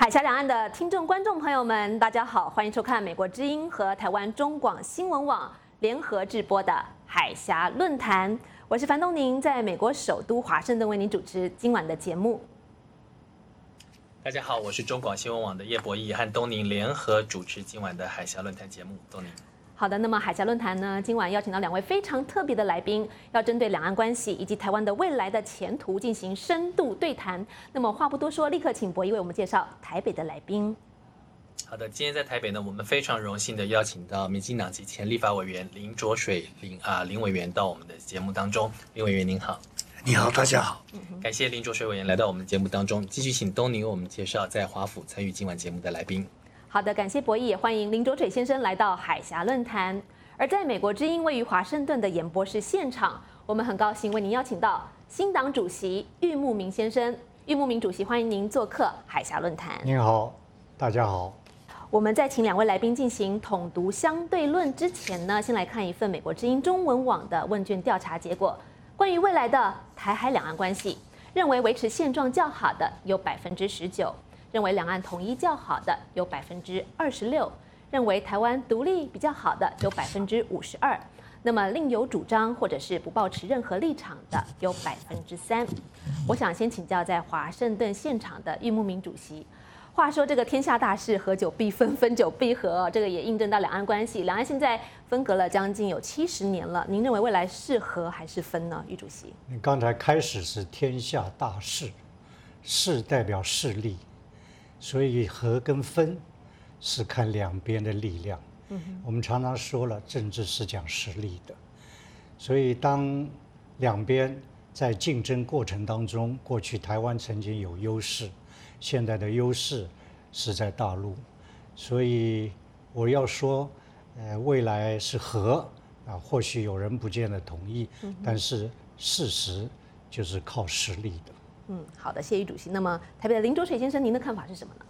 海峡两岸的听众、观众朋友们，大家好，欢迎收看美国之音和台湾中广新闻网联合制播的海峡论坛。我是樊东宁，在美国首都华盛顿为您主持今晚的节目。 大家好，我是中广新闻网的叶博弈和东宁联合主持今晚的海峡论坛节目。东宁。 好的，那么海峡论坛呢，今晚邀请到2位非常特别的来宾，要针对两岸关系以及台湾的未来的前途进行深度对谈。那么话不多说，立刻请博弈为我们介绍台北的来宾。 好的，今天在台北呢，我们非常荣幸的邀请到民进党籍前立法委员林卓水林委员到我们的节目当中。林委员您好。 你好，大家好。 感谢林卓水委员来到我们的节目当中，继续请东宁为我们介绍在华府参与今晚节目的来宾。 好的，感谢博弈，也欢迎林卓水先生来到海峡论坛。而在美国之音位于华盛顿的演播室现场，我们很高兴为您邀请到新党主席郁慕明先生。郁慕明主席，欢迎您做客海峡论坛。 您好，大家好。 我们在请2位来宾进行统独相对论之前呢，先来看一份美国之音中文网的问卷调查结果。关于未来的台海两岸关系，认为维持现状较好的有19%，认为两岸统一较好的有26%，认为台湾独立比较好的有52%，那么另有主张或者是不抱持任何立场的有3%。我想先请教在华盛顿现场的郁慕明主席。话说这个天下大事，合久必分，分久必合，这个也印证到两岸关系。两岸现在分隔了将近有70年了，您认为未来是合还是分呢？郁主席， 你刚才开始是天下大事，势代表势力，所以合跟分是看两边的力量。我们常常说了，政治是讲实力的，所以当两边在竞争过程当中，过去台湾曾经有优势，现在的优势是在大陆，所以我要说，未来是和啊，或许有人不见得同意，但是事实就是靠实力的。 好的，谢谢郁主席。那么台北的林卓水先生，您的看法是什么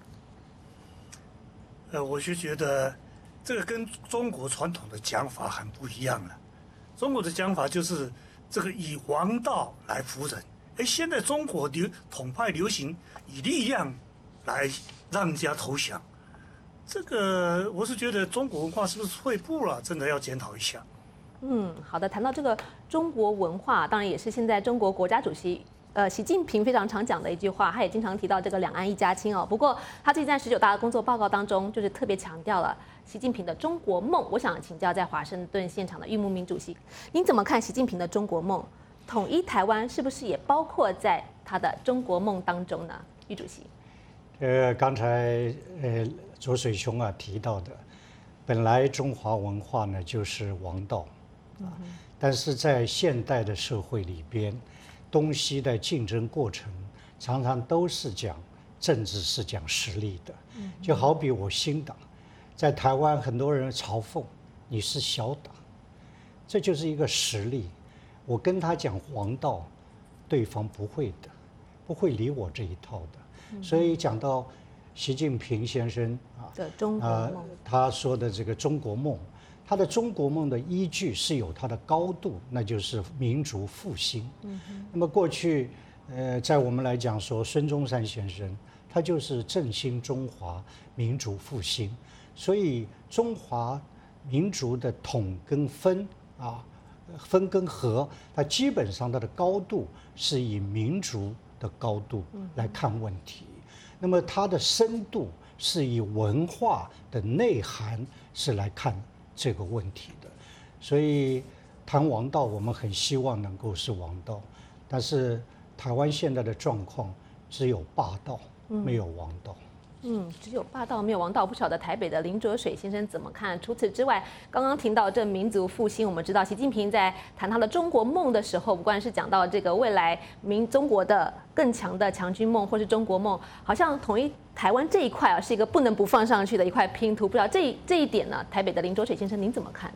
呢？ 我是觉得这个跟中国传统的讲法很不一样了。中国的讲法就是这个以王道来服人，现在中国统派流行以力量来让人家投降，这个我是觉得中国文化是不是退步了？真的要检讨一下。 好的。谈到这个中国文化，当然也是现在中国国家主席习近平非常常讲的一句话，他也经常提到这个两岸一家亲哦。不过他最近在19大的工作报告当中，就是特别强调了习近平的中国梦。我想请教在华盛顿现场的郁慕明主席，您怎么看习近平的中国梦？统一台湾是不是也包括在他的中国梦当中呢？郁主席， 刚才卓水兄啊提到的，本来中华文化呢就是王道但是在现代的社会里边，东西的竞争过程常常都是讲政治是讲实力的，就好比我新党在台湾很多人嘲讽你是小党，这就是一个实力。我跟他讲王道，对方不会的，不会理我这一套的。所以讲到习近平先生的中国梦， 他说的这个中国梦，他的中国梦的依据是有它的高度，那就是民族复兴。那么过去在我们来讲说，孙中山先生他就是振兴中华民族复兴，所以中华民族的统跟分分跟合，它基本上它的高度是以民族的高度来看问题，那么它的深度是以文化的内涵是来看这个问题的。所以谈王道，我们很希望能够是王道，但是台湾现在的状况只有霸道，没有王道。 只有霸道没有王道，不晓得台北的林卓水先生怎么看？除此之外，刚刚听到这民族复兴，我们知道习近平在谈他的中国梦的时候，不管是讲到这个未来中国的更强的强军梦，或是中国梦，好像统一台湾这一块是一个不能不放上去的一块拼图。不知道这一点呢，台北的林卓水先生您怎么看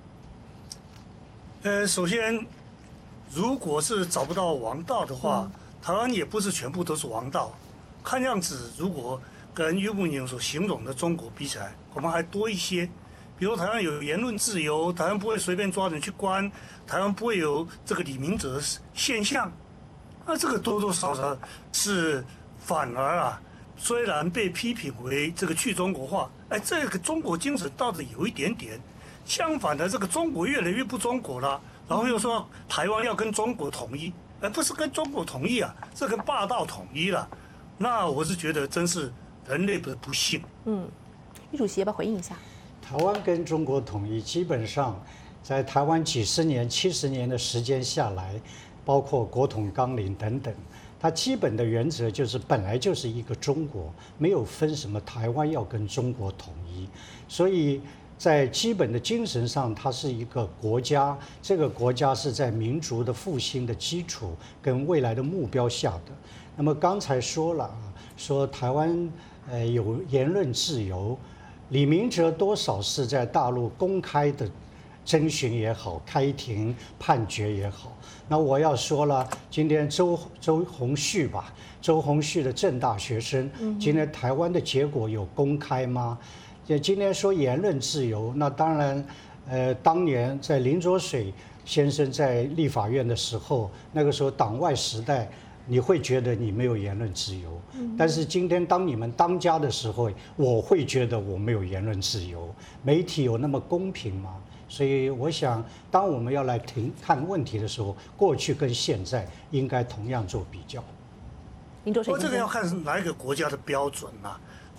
呢？首先，如果是找不到王道的话，台湾也不是全部都是王道。看样子，如果跟郁慕明所形容的中国比起来，我们还多一些。比如台湾有言论自由，台湾不会随便抓人去关，台湾不会有这个李明哲现象，这个多多少少是反而虽然被批评为这个去中国化，这个中国精神倒是有一点点。相反的，这个中国越来越不中国了，然后又说台湾要跟中国统一，不是跟中国统一啊，是跟霸道统一了。那我是觉得真是人类的不幸。 余主席要不要回应一下？ 台湾跟中国统一，基本上在台湾几十年、70年的时间下来，包括国统纲领等等，它基本的原则就是本来就是一个中国，没有分什么台湾要跟中国统一，所以在基本的精神上，它是一个国家，这个国家是在民族的复兴的基础跟未来的目标下的。那么刚才说了啊，说台湾有言论自由，李明哲多少是在大陆公开的侦讯也好，开庭判决也好。那我要说了，今天周鸿旭吧，周鸿旭的政大学生，今天台湾的结果有公开吗？今天说言论自由，那当然，当年在林濁水先生在立法院的时候，那个时候党外时代，你会觉得你没有言论自由。但是今天当你们当家的时候，我会觉得我没有言论自由。媒体有那么公平吗？所以我想，当我们要来看问题的时候，过去跟现在应该同样做比较。 林浊水先生， 这个要看哪一个国家的标准啊。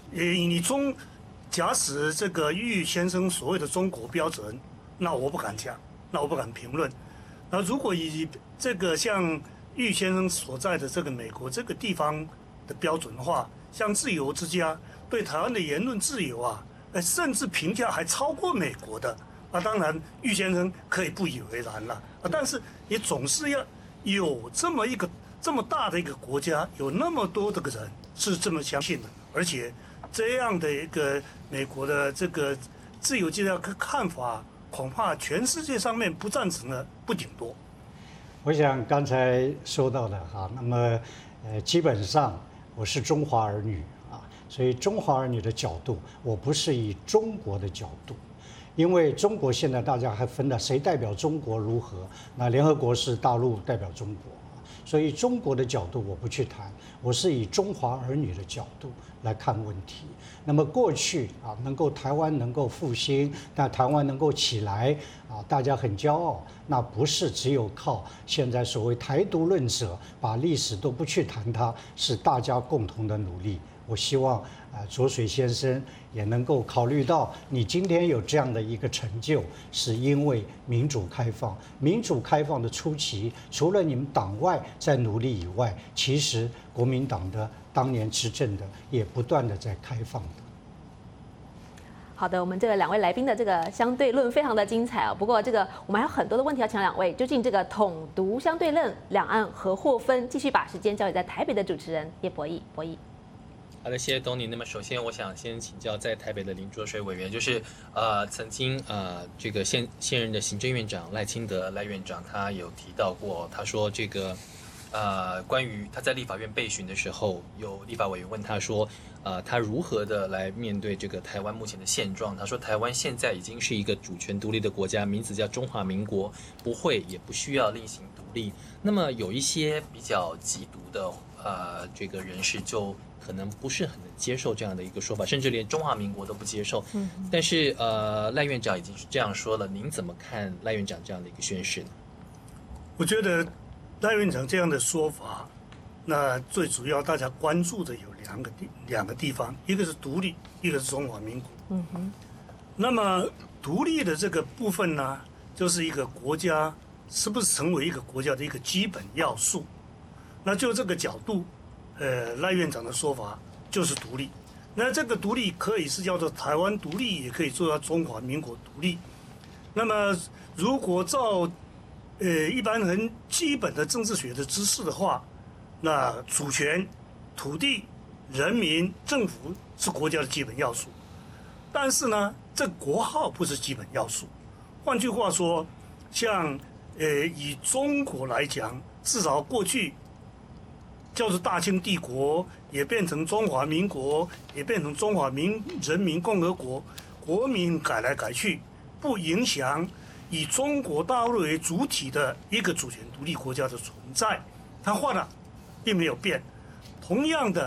假使这个郁先生所谓的中国标准，那我不敢讲，那我不敢评论。那如果以这个像郁先生所在的这个美国这个地方的标准的话，像自由之家对台湾的言论自由啊，甚至评价还超过美国的。当然，郁先生可以不以为然了。但是也总是要有这么大的一个国家，有那么多的个人是这么相信的，而且这样的一个美国的这个自由之家看法，恐怕全世界上面不赞成的不顶多。 我想刚才说到的哈，那么基本上我是中华儿女啊，所以中华儿女的角度，我不是以中国的角度。因为中国现在大家还分了谁代表中国如何，那联合国是大陆代表中国，所以中国的角度我不去谈，我是以中华儿女的角度来看问题。那么过去啊，台湾能够复兴，那台湾能够起来啊，大家很骄傲，那不是只有靠现在所谓台独论者把历史都不去谈它，是大家共同的努力。我希望浊水先生也能够考虑到，你今天有这样的一个成就，是因为民主开放。民主开放的初期，除了你们党外在努力以外，其实国民党的当年执政的也不断的在开放的。 好的，我们这个两位来宾的这个相对论非常的精彩啊。不过这个我们还有很多的问题要请两位，究竟这个统独相对论两岸何或分？继续把时间交给在台北的主持人叶博弈。 好的，谢谢东尼。那么首先我想先请教在台北的林浊水委员，就是曾经这个现任的行政院长赖清德赖院长他有提到过，他说这个关于他在立法院备询的时候，有立法委员问他说他如何的来面对这个台湾目前的现状。他说台湾现在已经是一个主权独立的国家，名字叫中华民国，不会也不需要另行独立。那么有一些比较极独的这个人士就可能不是很能接受这样的一个说法，甚至连中华民国都不接受。但是赖院长已经是这样说了，您怎么看赖院长这样的一个宣示呢？ 我觉得赖院长这样的说法，那最主要大家关注的有两个地方，一个是独立，一个是中华民国。那么独立的这个部分呢，就是一个国家是不是成为一个国家的一个基本要素。那就这个角度，赖院长的说法就是独立。那这个独立可以是叫做台湾独立，也可以做到中华民国独立。那么如果照一般人基本的政治学的知识的话，那主权、土地、人民、政府是国家的基本要素。但是呢，这国号不是基本要素。换句话说，像以中国来讲，至少过去叫做大清帝国，也变成中华民国，也变成中华人民共和国，国名改来改去，不影响以中国大陆为主体的一个主权独立国家的存在。它换了，并没有变。同样的，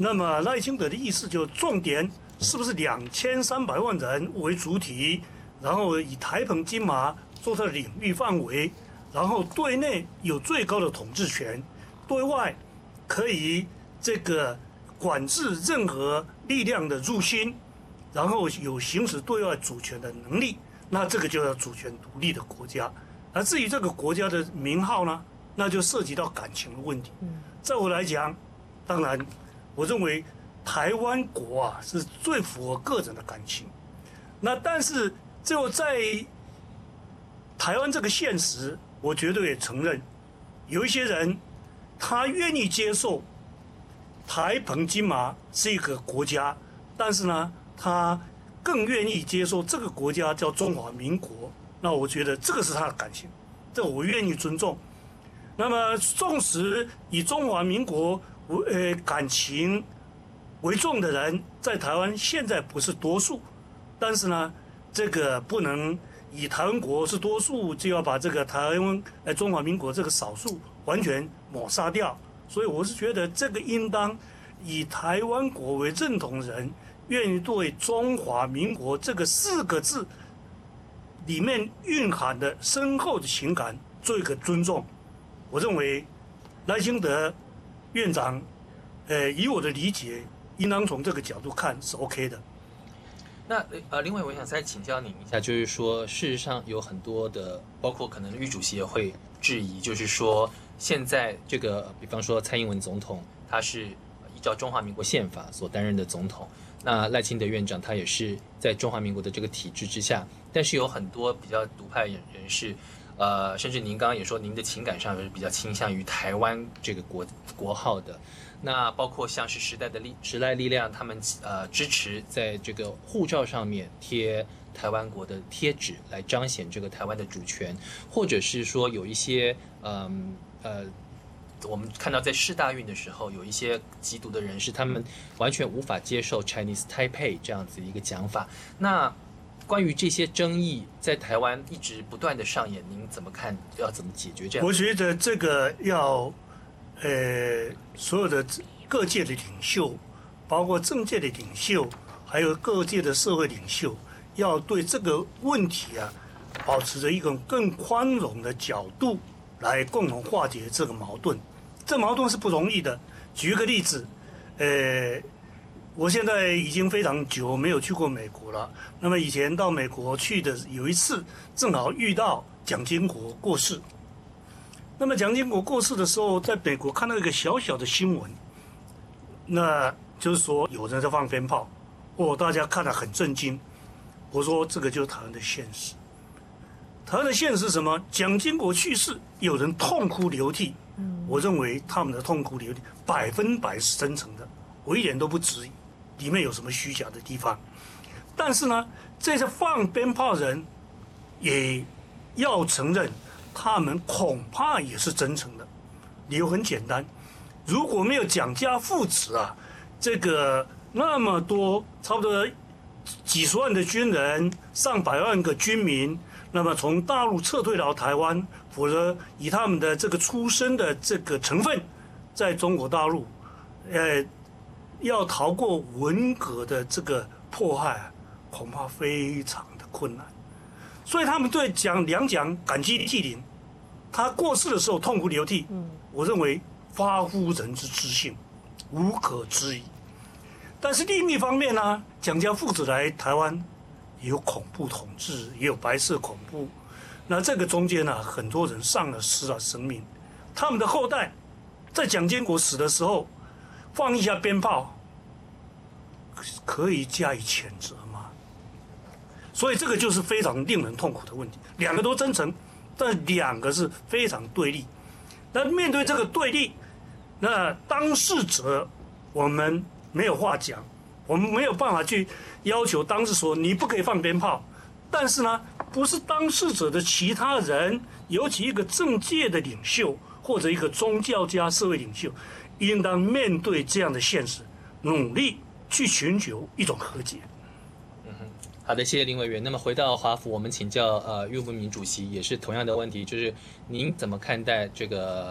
那么赖清德的意思就重点是不是2300万人为主体，然后以台澎金马做它的领域范围，然后对内有最高的统治权，对外可以这个管制任何力量的入侵，然后有行使对外主权的能力，那这个就叫主权独立的国家。而至于这个国家的名号呢，那就涉及到感情的问题。在我来讲，当然我认为台湾国啊是最符合个人的感情。那但是就在台湾这个现实，我绝对也承认，有一些人他愿意接受台澎金马是一个国家，但是呢，他更愿意接受这个国家叫中华民国。那我觉得这个是他的感情，这我愿意尊重。那么，纵使以中华民国感情为重的人，在台湾现在不是多数，但是呢，这个不能以台湾国是多数，就要把这个台湾中华民国这个少数完全抹杀掉。所以我是觉得这个应当以台湾国为认同人，愿意对中华民国这个4个字里面蕴含的深厚的情感做一个尊重。我认为赖清德院长，以我的理解，应当从这个角度看是 OK 的。 那另外我想再请教您一下，就是说，事实上有很多的，包括可能玉主席也会质疑，就是说现在这个，比方说蔡英文总统，他是依照中华民国宪法所担任的总统，那赖清德院长他也是在中华民国的这个体制之下，但是有很多比较独派人士。甚至您刚刚也说，您的情感上是比较倾向于台湾这个国号的，那包括像是时代力量，他们支持在这个护照上面贴台湾国的贴纸，来彰显这个台湾的主权，或者是说有一些我们看到在世大运的时候，有一些极独的人士，他们完全无法接受 Chinese Taipei 这样子一个讲法。那关于这些争议，在台湾一直不断的上演，您怎么看？要怎么解决这样？ 我觉得这个要，所有的各界的领袖，包括政界的领袖，还有各界的社会领袖，要对这个问题啊，保持着一种更宽容的角度来共同化解这个矛盾。这矛盾是不容易的。举一个例子，我现在已经非常久没有去过美国了。那么以前到美国去的有一次，正好遇到蒋经国过世。那么蒋经国过世的时候，在美国看到一个小小的新闻，那就是说有人在放鞭炮，大家看得很震惊。我说这个就是台湾的现实。台湾的现实是什么？蒋经国去世，有人痛哭流涕。我认为他们的痛哭流涕100%是真诚的，我一点都不质疑里面有什么虚假的地方。但是呢，这些放鞭炮人也要承认，他们恐怕也是真诚的。理由很简单，如果没有蒋家父子啊，这个那么多差不多几十万的军人，上百万个军民，那么从大陆撤退到台湾，否则以他们的这个出生的这个成分，在中国大陆，要逃过文革的这个迫害，恐怕非常的困难。所以他们对两蒋感激涕零，他过世的时候痛哭流涕，我认为发乎人之知性，无可置疑。但是另一方面呢，蒋家父子来台湾，也有恐怖统治，也有白色恐怖。那这个中间呢，很多人失了生命。他们的后代在蒋经国死的时候，放一下鞭炮，可以加以谴责吗？所以这个就是非常令人痛苦的问题。两个都真诚，但两个是非常对立。那面对这个对立，那当事者我们没有话讲，我们没有办法去要求当事说你不可以放鞭炮。但是呢，不是当事者的其他人，尤其一个政界的领袖或者一个宗教家、社会领袖，应当面对这样的现实，努力去寻求一种和解。 好的，谢谢林委员。那么回到华府，我们请教岳文明主席，也是同样的问题，就是您怎么看待这个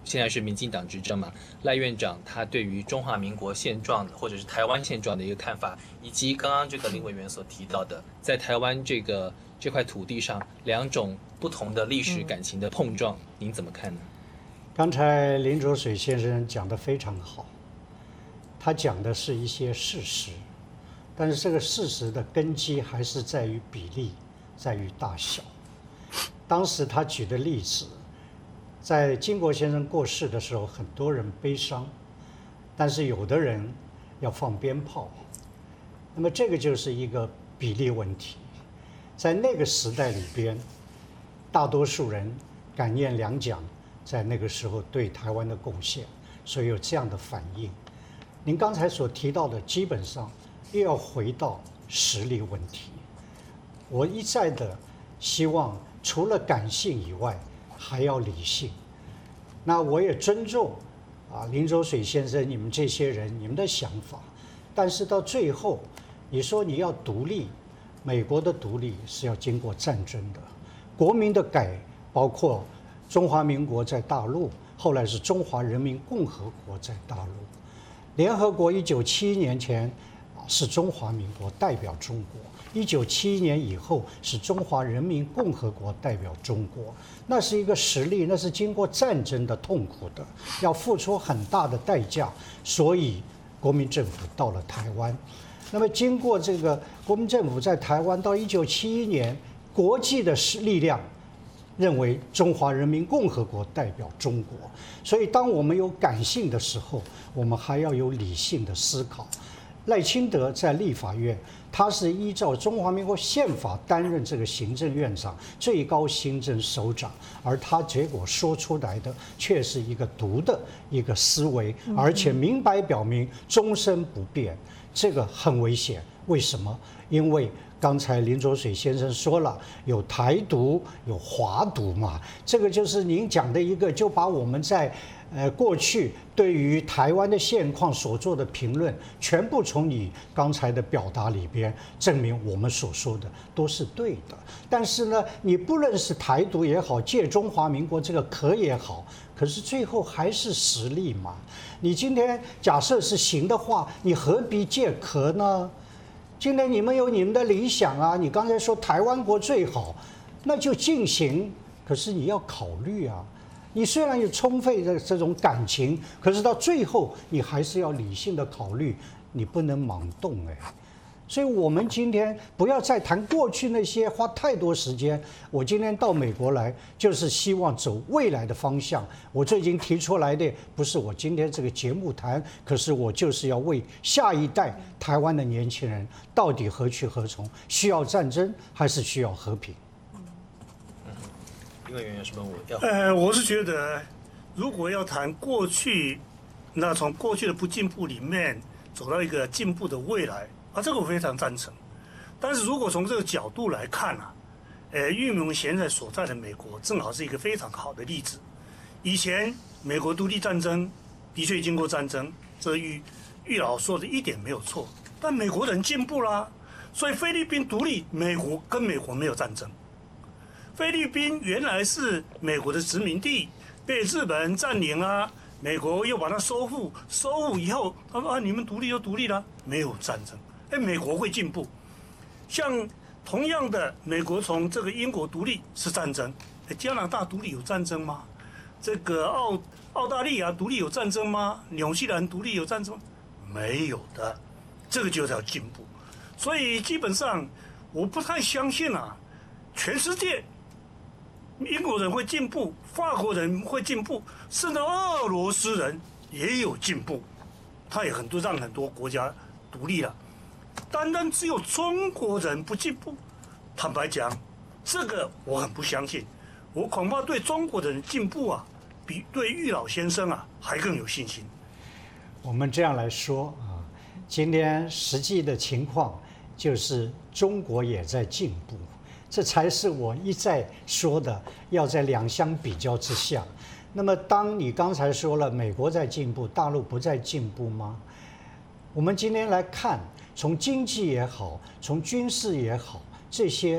现在是民进党执政嘛，赖院长他对于中华民国现状或者是台湾现状的一个看法，以及刚刚这个林委员所提到的，在台湾这块土地上两种不同的历史感情的碰撞，您怎么看呢？ 刚才林卓水先生讲得非常好，他讲的是一些事实，但是这个事实的根基还是在于比例，在于大小。当时他举的例子，在金国先生过世的时候，很多人悲伤，但是有的人要放鞭炮，那么这个就是一个比例问题。在那个时代里边，大多数人感念两蒋在那个时候对台湾的贡献，所以有这样的反应。您刚才所提到的，基本上又要回到实力问题。我一再的希望，除了感性以外，还要理性。那我也尊重林卓水先生你们这些人你们的想法，但是到最后，你说你要独立，美国的独立是要经过战争的，国民的改包括中华民国在大陆，后来是中华人民共和国在大陆。联合国1971年前是中华民国代表中国，1971年以后是中华人民共和国代表中国，那是一个实力，那是经过战争的痛苦的，要付出很大的代价，所以国民政府到了台湾。那么经过这个国民政府在台湾到1971年，国际的力量认为中华人民共和国代表中国，所以当我们有感性的时候，我们还要有理性的思考。赖清德在立法院，他是依照中华民国宪法担任这个行政院长、最高行政首长，而他结果说出来的却是一个独的一个思维，而且明白表明终身不变，这个很危险。为什么？因为刚才林卓水先生说了，有台独，有华独嘛，这个就是您讲的一个，就把我们在过去对于台湾的现况所做的评论，全部从你刚才的表达里边证明我们所说的都是对的。但是呢，你不论是台独也好，借中华民国这个壳也好，可是最后还是实力嘛。你今天假设是行的话，你何必借壳呢？今天你们有你们的理想啊，你刚才说台湾国最好，那就进行。可是你要考虑啊，你虽然有充分的这种感情，可是到最后你还是要理性的考虑，你不能莽动所以我们今天不要再谈过去那些花太多时间。我今天到美国来，就是希望走未来的方向。我最近提出来的不是我今天这个节目谈，可是我就是要为下一代台湾的年轻人到底何去何从？需要战争还是需要和平？ 林委员有什么我是觉得，如果要谈过去，那从过去的不进步里面走到一个进步的未来。这个我非常赞成，但是如果从这个角度来看玉民现在所在的美国正好是一个非常好的例子。以前美国独立战争的确经过战争，这玉老说的一点没有错，但美国人进步啦，所以菲律宾独立，美国跟美国没有战争。菲律宾原来是美国的殖民地，被日本人占领啦，美国又把它收复以后，他说你们独立就独立了，没有战争。美国会进步，像同样的，美国从这个英国独立是战争，加拿大独立有战争吗？这个澳大利亚独立有战争吗？纽西兰独立有战争吗？没有的，这个就叫进步。所以基本上我不太相信全世界英国人会进步，法国人会进步，甚至俄罗斯人也有进步，他也让很多国家独立了。单单只有中国人不进步，坦白讲，这个我很不相信。我恐怕对中国人进步比对玉老先生还更有信心。 我们这样来说今天实际的情况就是中国也在进步，这才是我一再说的，要在两相比较之下。那么当你刚才说了美国在进步，大陆不在进步吗？我们今天来看，从经济也好，从军事也好，这些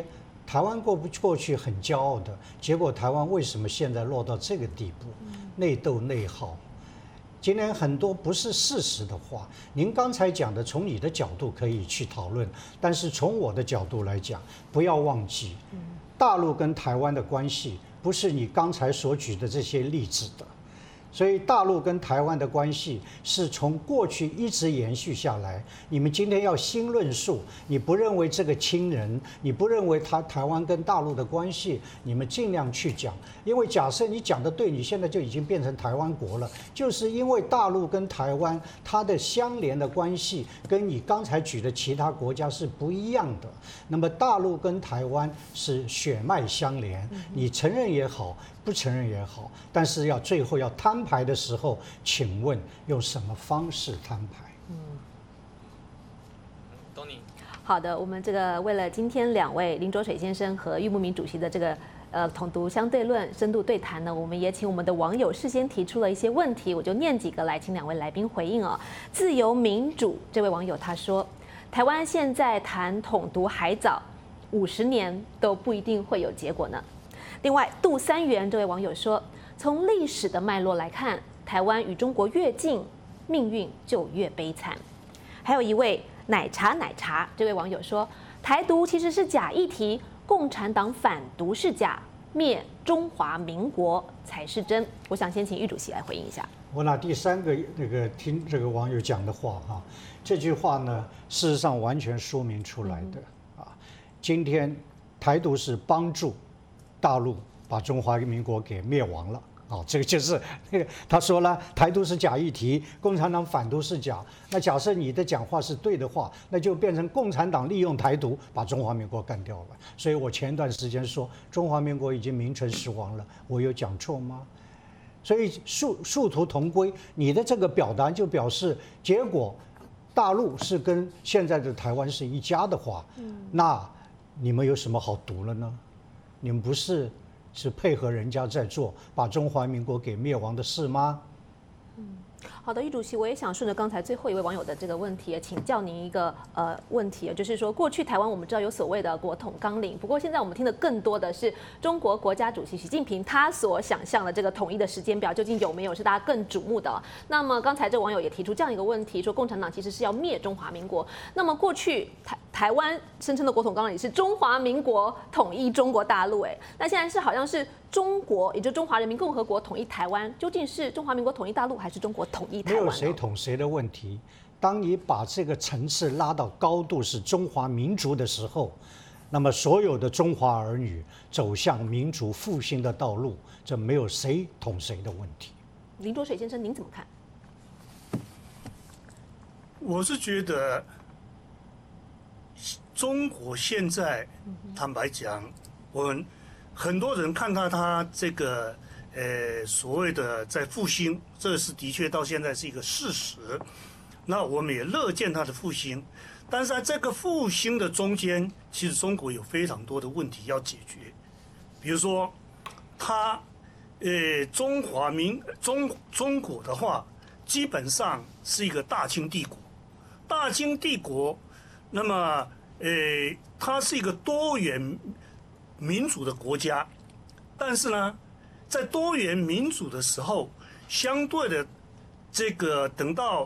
台湾过去很骄傲的，结果台湾为什么现在落到这个地步？内斗内耗。今天很多不是事实的话，您刚才讲的，从你的角度可以去讨论，但是从我的角度来讲，不要忘记，大陆跟台湾的关系不是你刚才所举的这些例子的。所以大陆跟台湾的关系是从过去一直延续下来。你们今天要新论述，你不认为这个亲人，你不认为台湾跟大陆的关系，你们尽量去讲。因为假设你讲的对，你现在就已经变成台湾国了，就是因为大陆跟台湾它的相连的关系跟你刚才举的其他国家是不一样的。那么大陆跟台湾是血脉相连，你承认也好，不承认也好，但是最后要摊牌的时候，请问用什么方式摊牌？ 东尼。 好的，我们这个为了今天2位林卓水先生和郁慕明主席的这个统独相对论深度对谈呢，我们也请我们的网友事先提出了一些问题，我就念几个来，请2位来宾回应哦。自由民主这位网友他说，台湾现在谈统独还早，50年都不一定会有结果呢。另外，杜三元这位网友说，从历史的脉络来看，台湾与中国越近，命运就越悲惨。还有一位奶茶这位网友说，台独其实是假议题，共产党反独是假，灭中华民国才是真。我想先请郁主席来回应一下。 我拿第3个听这个网友讲的话哈，这句话呢，事实上完全说明出来的啊。今天台独是帮助大陆把中华民国给灭亡了。这个就是他说了，台独是假议题，共产党反独是假。那假设你的讲话是对的话，那就变成共产党利用台独把中华民国干掉了。所以我前段时间说中华民国已经名存实亡了，我有讲错吗？所以殊途同归，你的这个表达就表示，结果大陆是跟现在的台湾是一家的话，那你们有什么好读了呢？你们不是配合人家在做把中华民国给灭亡的事吗？ 好的，郁主席，我也想顺着刚才最后一位网友的这个问题，请教您一个问题，就是说过去台湾我们知道有所谓的国统纲领，不过现在我们听的更多的是中国国家主席习近平他所想象的这个统一的时间表究竟有没有是大家更瞩目的？那么刚才这个网友也提出这样一个问题，说共产党其实是要灭中华民国，那么过去台湾声称的国统纲领是中华民国统一中国大陆，那现在是好像是中国，也就是中华人民共和国统一台湾，究竟是中华民国统一大陆还是中国统一台湾？ 没有谁统谁的问题。当你把这个层次拉到高度是中华民族的时候，那么所有的中华儿女走向民族复兴的道路，这没有谁统谁的问题。 林卓水先生，您怎么看？ 我是觉得中国现在，坦白讲，我们很多人看到他这个所谓的在复兴，这是的确到现在是一个事实。那我们也乐见他的复兴，但是在这个复兴的中间，其实中国有非常多的问题要解决。比如说，他中国的话，基本上是一个大清帝国。大清帝国，那么它是一个多元民主的国家，但是呢，在多元民主的时候，相对的这个等到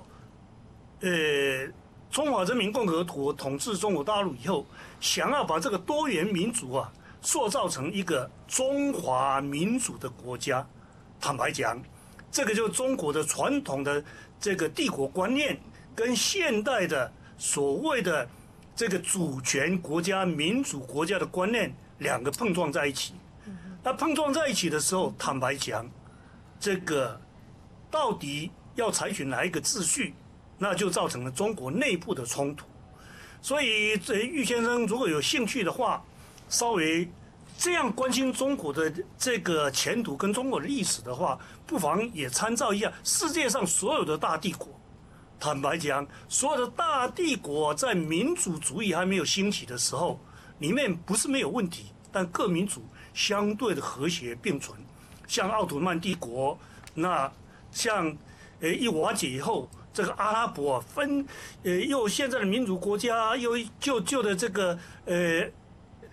中华人民共和国统治中国大陆以后，想要把这个多元民主啊塑造成一个中华民主的国家，坦白讲，这个就是中国的传统的这个帝国观念跟现代的所谓的这个主权国家、民主国家的观念两个碰撞在一起。那碰撞在一起的时候，坦白讲，这个到底要采取哪一个秩序，那就造成了中国内部的冲突。所以郁先生如果有兴趣的话，稍微这样关心中国的这个前途跟中国的历史的话，不妨也参照一下世界上所有的大帝国。坦白讲，所有的大帝国在民主主义还没有兴起的时候，里面不是没有问题，但各民主相对的和谐并存。像奥图曼帝国，那像一瓦解以后，这个阿拉伯又现在的民主国家，又旧的这个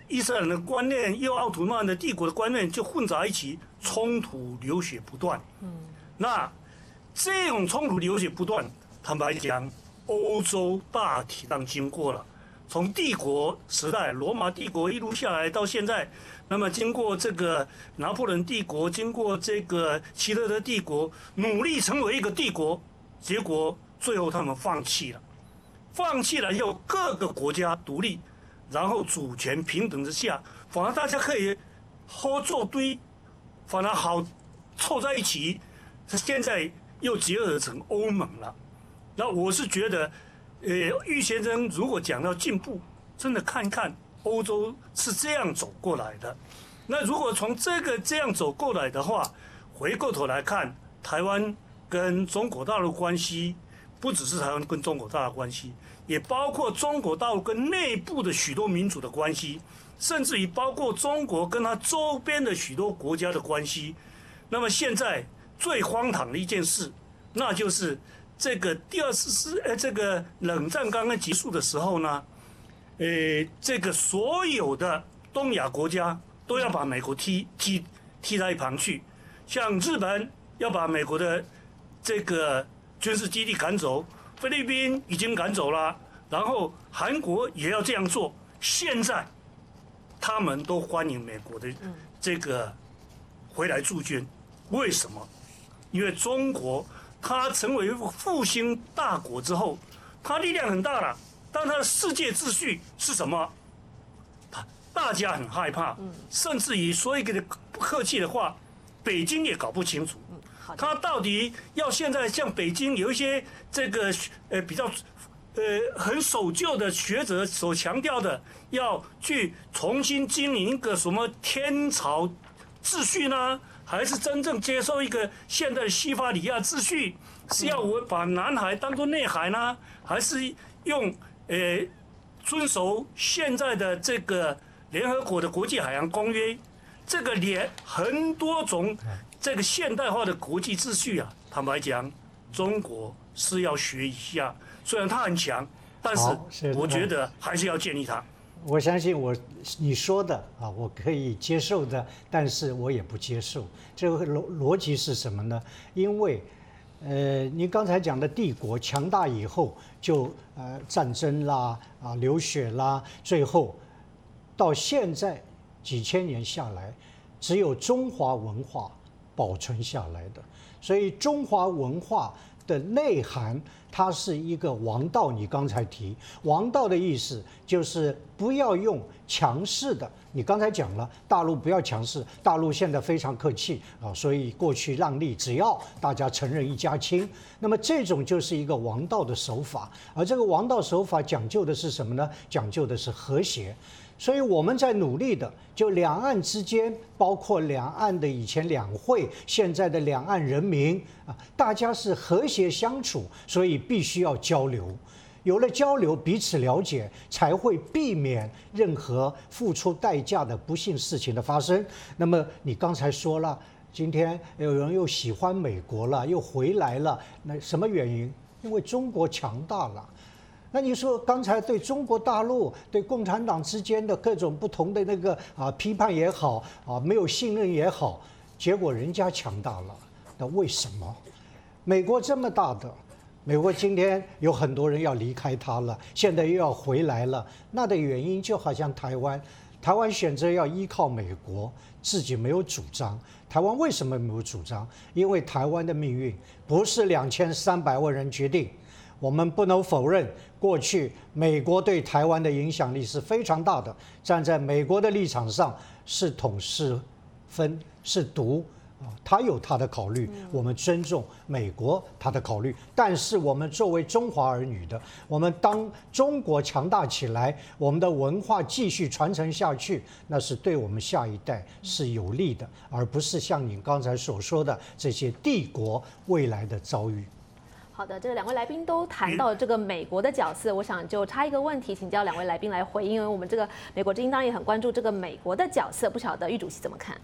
伊斯兰的观念，又奥图曼的帝国的观念就混杂一起，冲突流血不断。那这种冲突流血不断，坦白讲，欧洲大体上经过了从帝国时代，罗马帝国一路下来到现在，那么经过这个拿破仑帝国，经过这个希特勒帝国，努力成为一个帝国，结果最后他们放弃了以后各个国家独立，然后主权平等之下，反而大家可以合作堆，反而好凑在一起，现在又结合成欧盟了。那我是觉得，郁先生如果讲到进步，真的看一看欧洲是这样走过来的。那如果从这样走过来的话，回过头来看台湾跟中国大陆关系，不只是台湾跟中国大陆关系，也包括中国大陆跟内部的许多民主的关系，甚至于包括中国跟它周边的许多国家的关系。那么现在最荒唐的一件事，那就是这个这个冷战刚刚结束的时候呢，这个所有的东亚国家都要把美国踢到一旁去，像日本要把美国的这个军事基地赶走，菲律宾已经赶走了，然后韩国也要这样做。现在他们都欢迎美国的这个回来驻军，为什么？因为中国它成为复兴大国之后，它力量很大了，但它的世界秩序是什么？大家很害怕，甚至于说一个不客气的话，北京也搞不清楚。他到底要现在像北京有一些这个比较很守旧的学者所强调的，要去重新经营一个什么天朝秩序呢？还是真正接受一个现代的西法里亚秩序？是要我把南海当作内海呢？还是用遵守现在的这个联合国的国际海洋公约？这个很多种这个现代化的国际秩序啊，坦白讲，中国是要学一下。虽然它很强，但是我觉得还是要建立它。 我相信你说的啊，我可以接受的，但是我也不接受。这个逻辑是什么呢？因为您刚才讲的帝国强大以后就战争啦流血啦，最后到现在几千年下来，只有中华文化保存下来的。所以中华文化的内涵，它是一个王道。你刚才提王道的意思，就是不要用强势的。你刚才讲了，大陆不要强势，大陆现在非常客气啊，所以过去让利，只要大家承认一家亲，那么这种就是一个王道的手法。而这个王道手法讲究的是什么呢？讲究的是和谐。所以我们在努力的，就两岸之间，包括两岸的以前两会，现在的两岸人民啊，大家是和谐相处，所以必须要交流。有了交流，彼此了解，才会避免任何付出代价的不幸事情的发生。那么你刚才说了，今天有人又喜欢美国了，又回来了，那什么原因？因为中国强大了。那你说刚才对中国大陆、对共产党之间的各种不同的那个批判也好没有信任也好，结果人家强大了，那为什么？美国这么大的，美国今天有很多人要离开它了，现在又要回来了，那的原因就好像台湾选择要依靠美国，自己没有主张。台湾为什么没有主张？因为台湾的命运不是2300万人决定。我们不能否认，过去美国对台湾的影响力是非常大的。站在美国的立场上，是统是分是独他有他的考虑，我们尊重美国他的考虑。但是我们作为中华儿女的，我们当中国强大起来，我们的文化继续传承下去，那是对我们下一代是有利的，而不是像你刚才所说的这些帝国未来的遭遇。 好的，这两位来宾都谈到这个美国的角色，我想就插一个问题，请教两位来宾来回应。因为我们这个美国之音当然也很关注这个美国的角色，不晓得郁主席怎么看？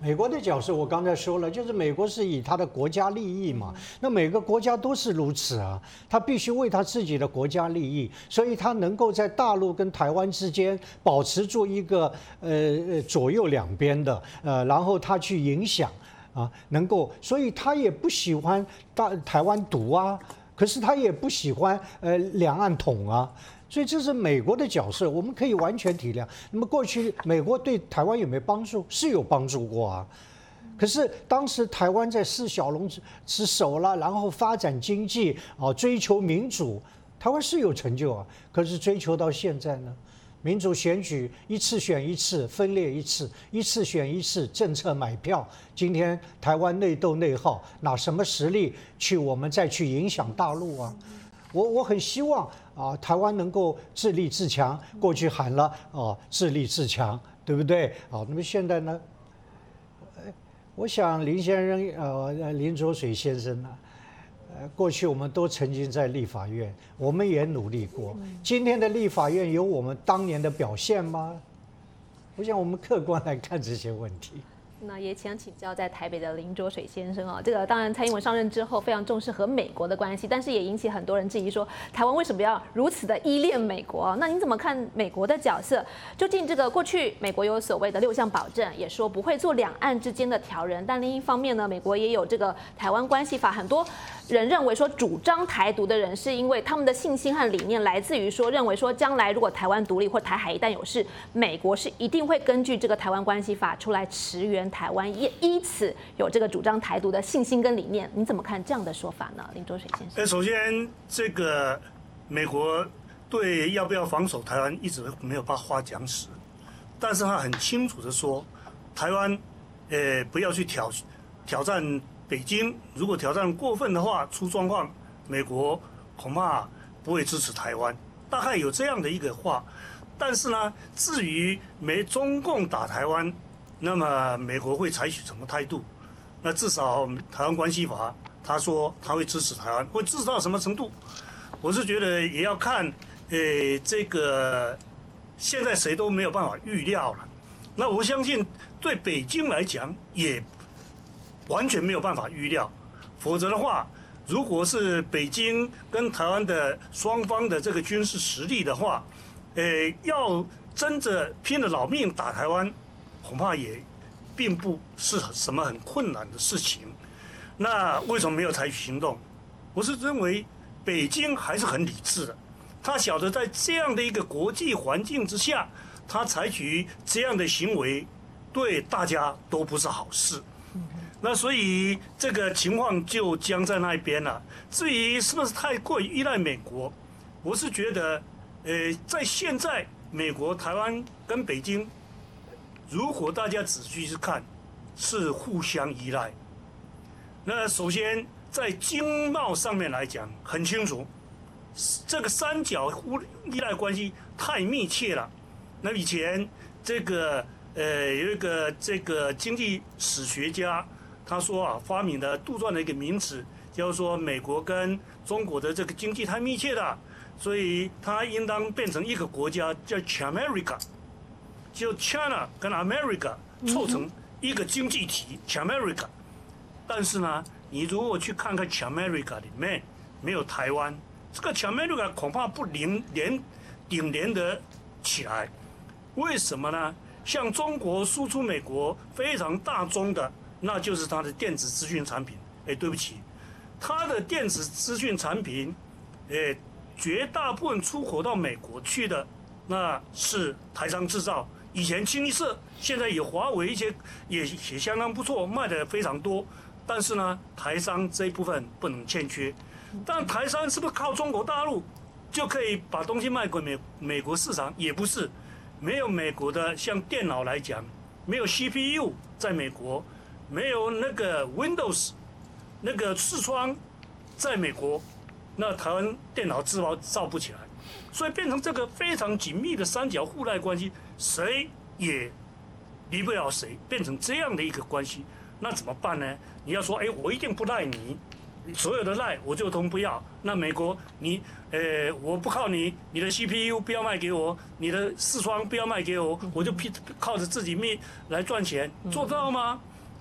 美国的角色我刚才说了，就是美国是以他的国家利益嘛，那每个国家都是如此啊，他必须为他自己的国家利益，所以他能够在大陆跟台湾之间保持住一个左右两边的然后他去影响啊，能够，所以他也不喜欢台湾独啊，可是他也不喜欢两岸统啊。所以这是美国的角色，我们可以完全体谅。那么过去美国对台湾有没有帮助？是有帮助过啊。可是当时台湾在四小龙之首了，然后发展经济啊，追求民主，台湾是有成就啊。可是追求到现在呢，民主选举一次选一次，分裂一次，一次选一次，政策买票。今天台湾内斗内耗，拿什么实力去我们再去影响大陆啊？我很希望啊，台湾能够自立自强。过去喊了自立自强，对不对？好，那么现在呢？我想林先生林濁水先生呢，过去我们都曾经在立法院，我们也努力过。今天的立法院有我们当年的表现吗？我想我们客观来看这些问题。 那也想请教在台北的林浊水先生这个当然蔡英文上任之后非常重视和美国的关系，但是也引起很多人质疑说，台湾为什么要如此的依恋美国那您怎么看美国的角色？究竟这个过去美国有所谓的6项保证，也说不会做两岸之间的调人，但另一方面呢，美国也有这个台湾关系法，很多人认为说主张台独的人是因为他们的信心和理念来自于说认为说将来如果台湾独立或台海一旦有事，美国是一定会根据这个台湾关系法出来驰援台湾，依此有这个主张台独的信心跟理念。你怎么看这样的说法呢，林浊水先生？ 首先，这个美国对要不要防守台湾一直没有把话讲死，但是他很清楚的说，台湾不要去挑战北京，如果挑战过分的话，出状况，美国恐怕不会支持台湾，大概有这样的一个话。但是呢，至于中共打台湾，那么美国会采取什么态度？那至少台湾关系法，他说他会支持台湾，会支持到什么程度？我是觉得也要看，这个现在谁都没有办法预料了。那我相信对北京来讲也完全没有办法预料，否则的话，如果是北京跟台湾的双方的这个军事实力的话，要真的拼了老命打台湾，恐怕也并不是什么很困难的事情。那为什么没有采取行动？我是认为北京还是很理智的，他晓得在这样的一个国际环境之下，他采取这样的行为，对大家都不是好事。那所以这个情况就僵在那一边了。至于是不是太过于依赖美国，我是觉得，在现在美国、台湾跟北京，如果大家仔细去看，是互相依赖。那首先在经贸上面来讲，很清楚，这个三角依赖关系太密切了。那以前这个有一个这个经济史学家，他说发明的杜撰了一个名词，叫做美国跟中国的这个经济太密切了，所以它应当变成一个国家，叫 Chamerica， 就 China 跟 America 凑成一个经济体 Chamerica。但是呢，你如果去看看 Chamerica 里面没有台湾，这个 Chamerica 恐怕不顶连得起来。为什么呢？像中国输出美国非常大宗的，那就是它的电子资讯产品。对不起，它的电子资讯产品，绝大部分出口到美国去的，那是台商制造。以前清一色，现在有华为一些也相当不错，卖的非常多。但是呢，台商这一部分不能欠缺。但台商是不是靠中国大陆就可以把东西卖给美国市场？也不是。没有美国的，像电脑来讲，没有 CPU 在美国，没有那个 Windows 那个视窗在美国，那台湾电脑造不起来，所以变成这个非常紧密的三角互赖关系，谁也离不了谁，变成这样的一个关系，那怎么办呢？你要说，我一定不赖你，所有的赖我就通不要。那美国我不靠你，你的 CPU 不要卖给我，你的视窗不要卖给我，我就靠着自己命来赚钱，做到吗？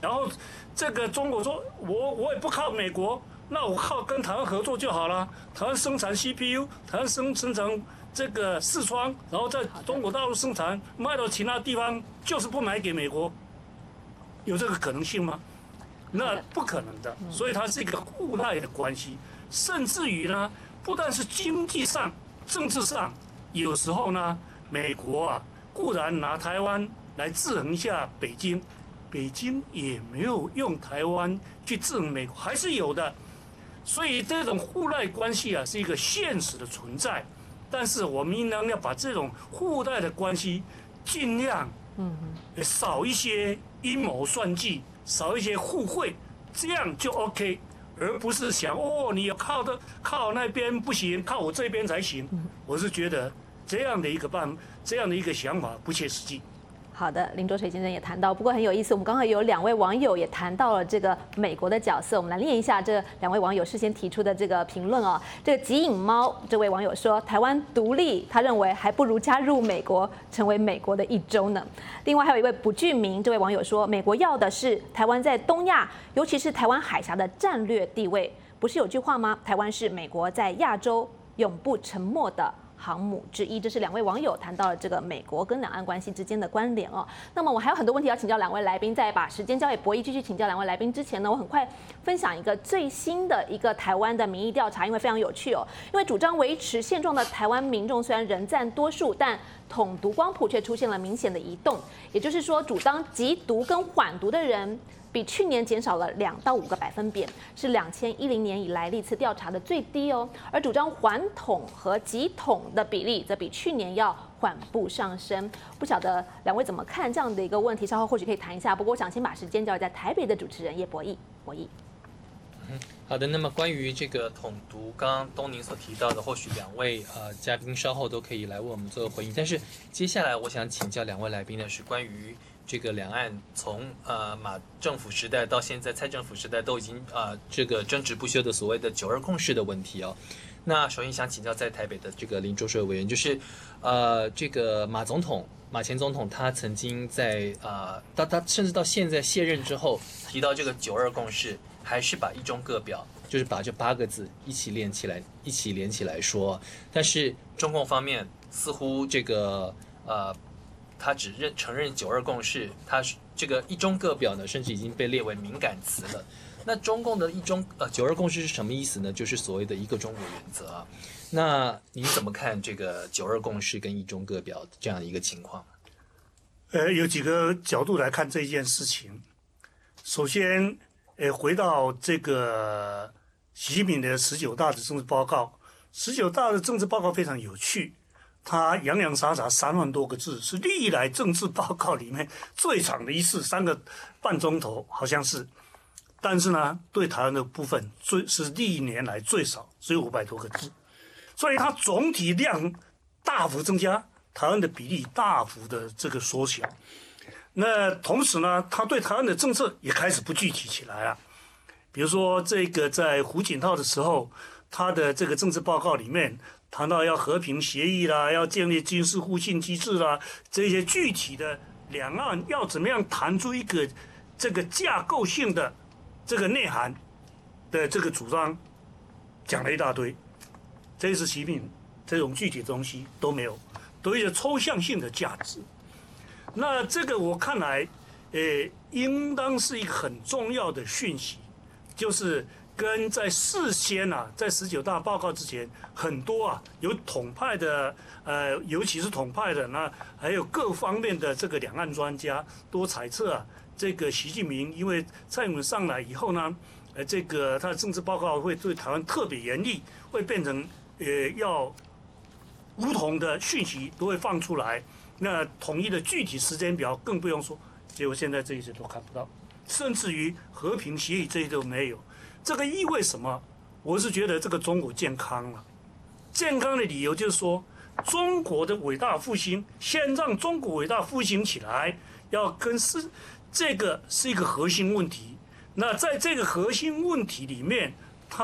然后这个中国说我也不靠美国，那我靠跟台湾合作就好了。台湾生产 CPU， 台湾生产这个视窗，然后在中国大陆生产，卖到其他地方，就是不买给美国，有这个可能性吗？那不可能的。所以它是一个互赖的关系，甚至于呢，不但是经济上、政治上，有时候呢，美国啊固然拿台湾来制衡一下北京。北京也没有用台湾去制衡美国，还是有的，所以这种互赖关系啊是一个现实的存在，但是我们应当要把这种互赖的关系尽量少一些阴谋算计，少一些互惠，这样就 OK， 而不是想你要靠那边不行，靠我这边才行。我是觉得这样的一个想法不切实际。 好的，林卓水先生也谈到，不过很有意思，我们刚好有2位网友也谈到了这个美国的角色，我们来念一下这2位网友事先提出的这个评论哦。这个极影猫这位网友说，台湾独立，他认为还不如加入美国，成为美国的一州呢。另外还有一位不具名这位网友说，美国要的是台湾在东亚，尤其是台湾海峡的战略地位，不是有句话吗？台湾是美国在亚洲永不沉没的航母之一。这是2位网友谈到了这个美国跟两岸关系之间的关联哦。那么我还有很多问题要请教2位来宾，在把时间交给博弈继续请教2位来宾之前呢，我很快分享一个最新的一个台湾的民意调查，因为非常有趣哦。因为主张维持现状的台湾民众虽然仍占多数，但统独光谱却出现了明显的移动，也就是说，主张极独跟缓独的人比去年减少了2到5个百分点，是2010年以来历次调查的最低哦。而主张缓统和极统的比例则比去年要缓步上升。不晓得2位怎么看这样的一个问题？稍后或许可以谈一下。不过我想先把时间交给在台北的主持人叶博弈。博弈。 好的，那么关于这个统独，刚刚东宁所提到的，或许2位嘉宾稍后都可以来为我们做回应。但是接下来我想请教2位来宾的是关于这个两岸从马政府时代到现在蔡政府时代都已经这个争执不休的所谓的9·2共识的问题哦。那首先想请教在台北的这个林卓水委员，就是这个马前总统他曾经在他甚至到现在卸任之后提到这个9·2共识，还是把一中各表，就是把这8个字一起连起来说。但是中共方面似乎这个他只承认9·2共识，他这个一中各表呢，甚至已经被列为敏感词了。那中共的9·2共识是什么意思呢？就是所谓的一个中国原则啊。那您怎么看这个9·2共识跟一中各表这样一个情况？ 有几个角度来看这件事情。首先，回到这个习近平的19大的政治报告，19大的政治报告非常有趣。它洋洋洒洒3万多个字，是历来政治报告里面最长的一次，3个半钟头，好像是。但是呢，对台湾的部分是历年来最少，只有500多个字，所以它总体量大幅增加，台湾的比例大幅的这个缩小。那同时呢，他对台湾的政策也开始不具体起来了。比如说，这个在胡锦涛的时候，他的这个政治报告里面谈到要和平协议啦，要建立军事互信机制啦，这些具体的两岸要怎么样谈出一个这个架构性的这个内涵的这个主张，讲了一大堆。这一次习近平这种具体的东西都没有，都有一些抽象性的价值。那这个我看来，应当是一个很重要的讯息，就是跟在事先在19大报告之前，很多有统派的，尤其是统派的，那还有各方面的这个两岸专家都猜测这个习近平因为蔡英文上来以后呢，这个他的政治报告会对台湾特别严厉，会变成要不同的讯息都会放出来。那统一的具体时间表更不用说，结果现在这一些都看不到，甚至于和平协议这些都没有。这个意味什么？我是觉得这个中国健康了。健康的理由就是说，中国的伟大复兴，先让中国伟大复兴起来，要跟这个是一个核心问题。那在这个核心问题里面，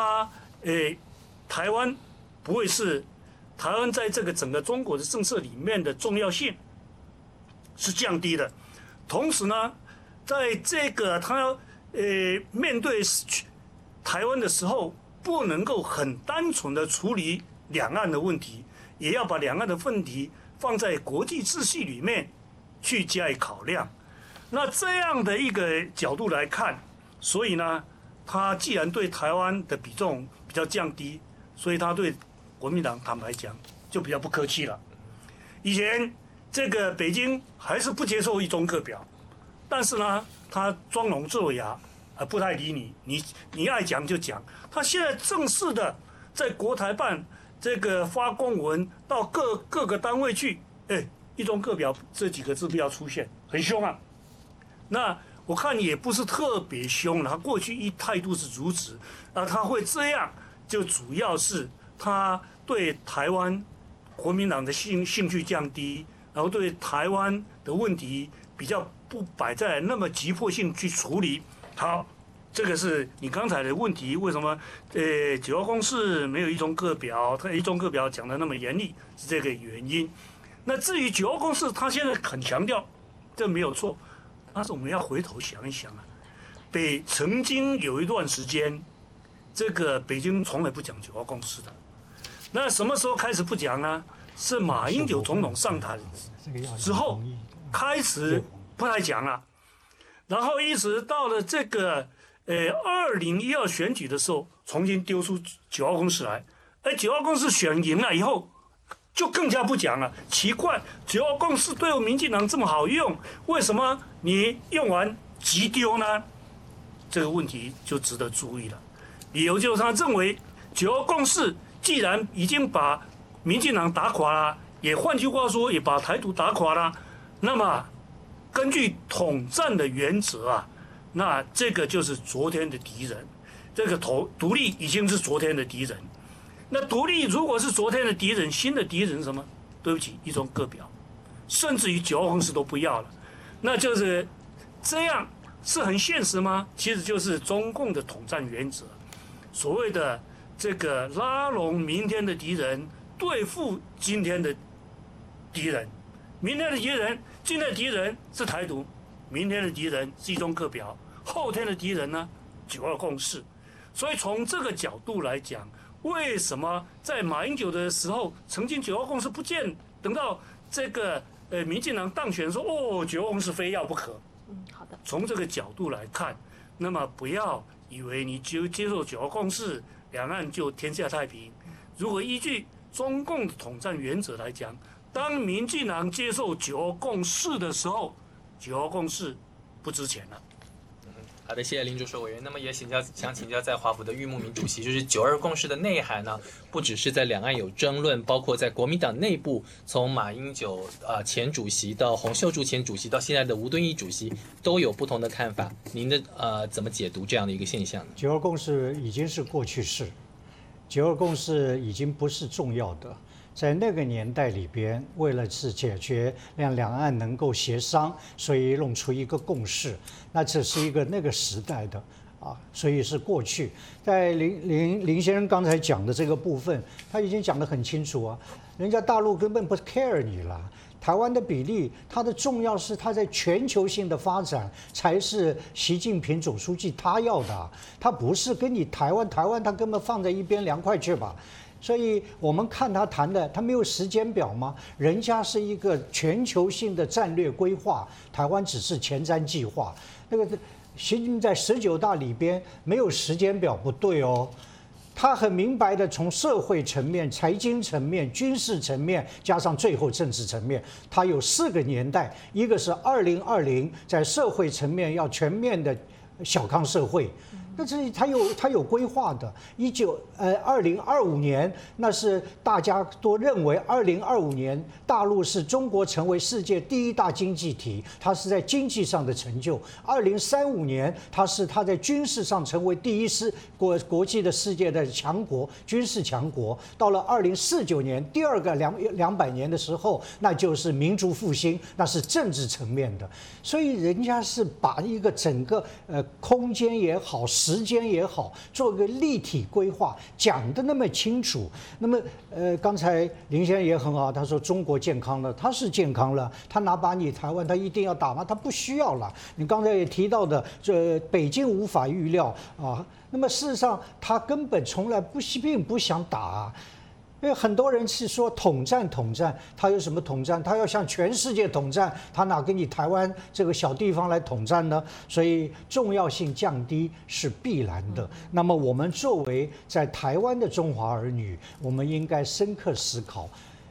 台湾不会是台湾在这个整个中国的政策里面的重要性是降低的。同时呢， 在这个他面对台湾的时候，不能够很单纯的处理两岸的问题，也要把两岸的问题放在国际秩序里面去加以考量。那这样的一个角度来看，所以呢，他既然对台湾的比重比较降低，所以他对国民党坦白讲就比较不客气了。以前这个北京还是不接受一中各表，但是呢，他装聋作哑，不太理你，你爱讲就讲。他现在正式的在国台办这个发公文到各个单位去，一中各表这几个字不要出现，很凶啊。那我看也不是特别凶了，他过去态度是如此，他会这样，就主要是他对台湾国民党的兴趣降低，然后对台湾的问题比较不摆在那么急迫性去处理。好，这个是你刚才的问题，为什么9号公识没有一中各表？他一中各表讲的那么严厉，是这个原因。那至于9号公识，他现在很强调，这没有错。但是我们要回头想一想啊，曾经有一段时间，这个北京从来不讲9号公识的。那什么时候开始不讲呢？是马英九总统上台之后开始不太讲了，然后一直到了这个2012选举的时候，重新丢出9号公识来。9号公识选赢了以后，就更加不讲了。奇怪，9号公识对我民进党这么好用，为什么你用完急丢呢？这个问题就值得注意了。理由就是他认为9号公识既然已经把民进党打垮了，也换句话说也把台独打垮了，那么根据统战的原则啊，那这个就是昨天的敌人，这个独立已经是昨天的敌人。那独立如果是昨天的敌人，新的敌人是什么？对不起，一中各表，甚至于9号公识都不要了，那就是这样，是很现实吗？其实就是中共的统战原则，所谓的这个拉拢明天的敌人，对付今天的敌人。明天的敌人，今天的敌人是台独，明天的敌人是一中各表，后天的敌人呢，9号公识。所以从这个角度来讲，为什么在马英九的时候，曾经9号公识不见，等到这个民进党当选说9号公识非要不可。 好的。 从这个角度来看，那么不要以为你就接受9号公识，两岸就天下太平。如果依据中共的统战原则来讲，当民进党接受9号共识的时候，9号共识不值钱了。 好的，谢谢林竹水委员。那么也想请教在华府的郁慕明主席，就是9·2共识的内涵呢，不只是在两岸有争论，包括在国民党内部，从马英九前主席到洪秀柱前主席到现在的吴敦义主席，都有不同的看法。您的怎么解读这样的一个现象呢 ？9·2共识已经是过去式，9·2共识已经不是重要的。在那个年代里边，为了是解决让两岸能够协商，所以弄出一个共识。那这是一个那个时代的所以是过去。在林先生刚才讲的这个部分，他已经讲得很清楚啊，人家大陆根本不 care 你了。台湾的比例，它的重要是它在全球性的发展才是习近平总书记他要的，他不是跟你台湾他根本放在一边凉快去吧。所以我们看他谈的，他没有时间表吗？人家是一个全球性的战略规划，台湾只是前瞻计划。那个习近平在19大里边没有时间表，不对哦。他很明白的从社会层面、财经层面、军事层面，加上最后政治层面，他有4个年代，一个是2020，在社会层面要全面的小康社会。那这他有规划的。2025年，那是大家都认为2025年大陆是中国成为世界第一大经济体，它是在经济上的成就。2035年，它在军事上成为第一国际的世界的强国，军事强国。到了2049年，第二个200年的时候，那就是民族复兴，那是政治层面的。所以人家是把一个整个空间也好，时时间也好，做个立体规划，讲得那么清楚。那么刚才林先生也很好，他说中国健康了，他是健康了，他哪把你台湾他一定要打吗？他不需要了。你刚才也提到的，北京无法预料啊。那么事实上，他根本从来并不想打啊。因为很多人是说统战，他有什么统战？他要向全世界统战，他哪跟你台湾这个小地方来统战呢？所以重要性降低是必然的。那么我们作为在台湾的中华儿女，我们应该深刻思考